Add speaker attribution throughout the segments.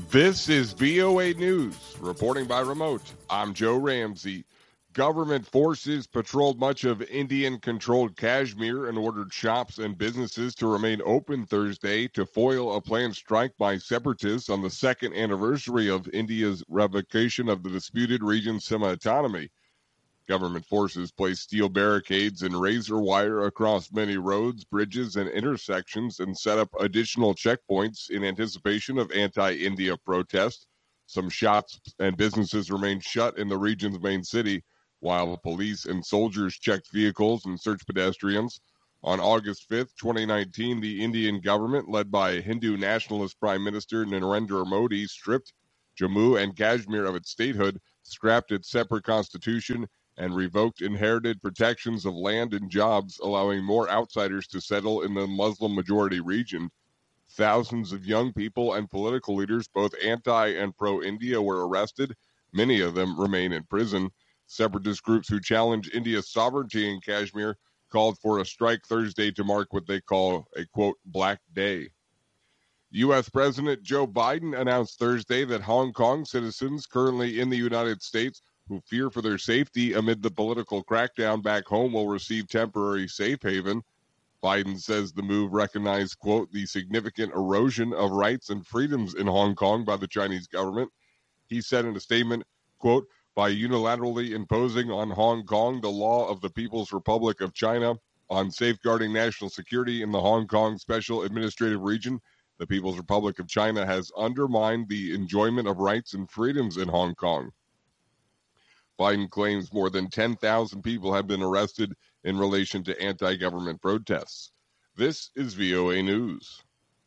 Speaker 1: This is VOA News, reporting by remote. I'm Joe Ramsey. Government forces patrolled much of Indian-controlled Kashmir and ordered shops and businesses to remain open Thursday to foil a planned strike by separatists on the second anniversary of India's revocation of the disputed region's semi-autonomy. Government forces placed steel barricades and razor wire across many roads, bridges, and intersections and set up additional checkpoints in anticipation of anti-India protests. Some shops and businesses remained shut in the region's main city, while police and soldiers checked vehicles and searched pedestrians. On August 5th, 2019, the Indian government, led by Hindu nationalist Prime Minister Narendra Modi, stripped Jammu and Kashmir of its statehood, scrapped its separate constitution, and revoked inherited protections of land and jobs, allowing more outsiders to settle in the Muslim-majority region. Thousands of young people and political leaders, both anti and pro-India, were arrested. Many of them remain in prison. Separatist groups who challenge India's sovereignty in Kashmir called for a strike Thursday to mark what they call a, quote, Black Day. U.S. President Joe Biden announced Thursday that Hong Kong citizens currently in the United States who fear for their safety amid the political crackdown back home will receive temporary safe haven. Biden says the move recognized, quote, the significant erosion of rights and freedoms in Hong Kong by the Chinese government. He said in a statement, quote, by unilaterally imposing on Hong Kong the law of the People's Republic of China on safeguarding national security in the Hong Kong Special Administrative Region, the People's Republic of China has undermined the enjoyment of rights and freedoms in Hong Kong. Biden claims more than 10,000 people have been arrested in relation to anti-government protests. This is VOA News.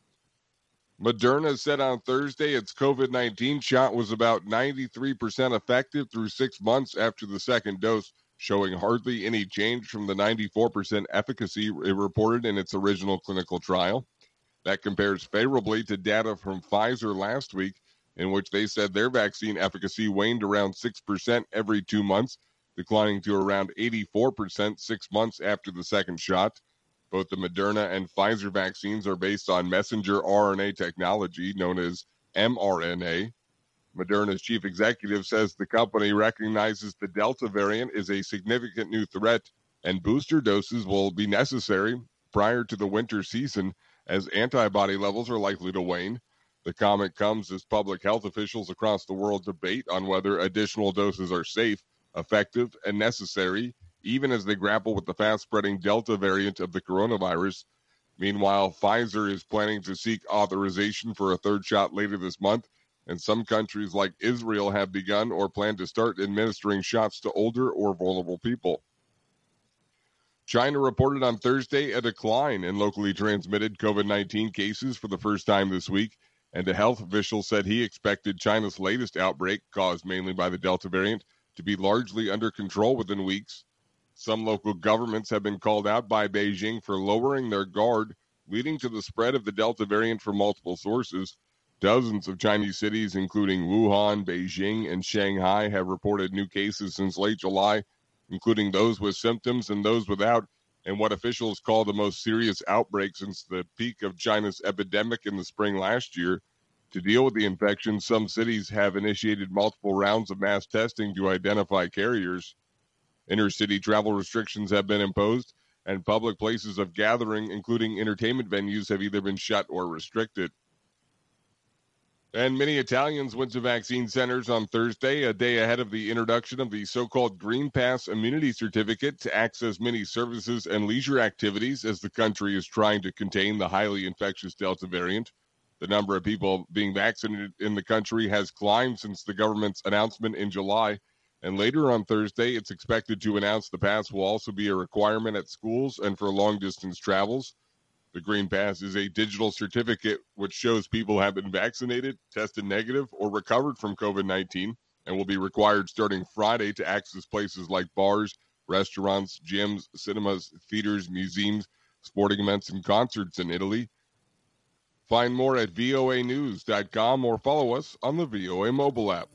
Speaker 1: Moderna said on Thursday its COVID-19 shot was about 93% effective through 6 months after the second dose, showing hardly any change from the 94% efficacy it reported in its original clinical trial. That compares favorably to data from Pfizer last week, in which they said their vaccine efficacy waned around 6% every 2 months, declining to around 84% 6 months after the second shot. Both the Moderna and Pfizer vaccines are based on messenger RNA technology known as mRNA. Moderna's chief executive says the company recognizes the Delta variant is a significant new threat and booster doses will be necessary prior to the winter season as antibody levels are likely to wane. The comment comes as public health officials across the world debate on whether additional doses are safe, effective, and necessary, even as they grapple with the fast-spreading Delta variant of the coronavirus. Meanwhile, Pfizer is planning to seek authorization for a third shot later this month, and some countries like Israel have begun or plan to start administering shots to older or vulnerable people. China reported on Thursday a decline in locally transmitted COVID-19 cases for the first time this week, and a health official said he expected China's latest outbreak, caused mainly by the Delta variant, to be largely under control within weeks. Some local governments have been called out by Beijing for lowering their guard, leading to the spread of the Delta variant from multiple sources. Dozens of Chinese cities, including Wuhan, Beijing, and Shanghai, have reported new cases since late July, including those with symptoms and those without, and what officials call the most serious outbreak since the peak of China's epidemic in the spring last year. To deal with the infection, some cities have initiated multiple rounds of mass testing to identify carriers. Intercity travel restrictions have been imposed, and public places of gathering, including entertainment venues, have either been shut or restricted. And many Italians went to vaccine centers on Thursday, a day ahead of the introduction of the so-called Green Pass immunity certificate to access many services and leisure activities as the country is trying to contain the highly infectious Delta variant. The number of people being vaccinated in the country has climbed since the government's announcement in July, and later on Thursday, it's expected to announce the pass will also be a requirement at schools and for long-distance travels. The Green Pass is a digital certificate which shows people have been vaccinated, tested negative, or recovered from COVID-19, and will be required starting Friday to access places like bars, restaurants, gyms, cinemas, theaters, museums, sporting events, and concerts in Italy. Find more at voanews.com or follow us on the VOA mobile app.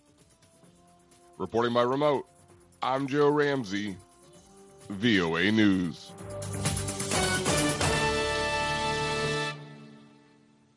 Speaker 1: Reporting by remote, I'm Joe Ramsey, VOA News.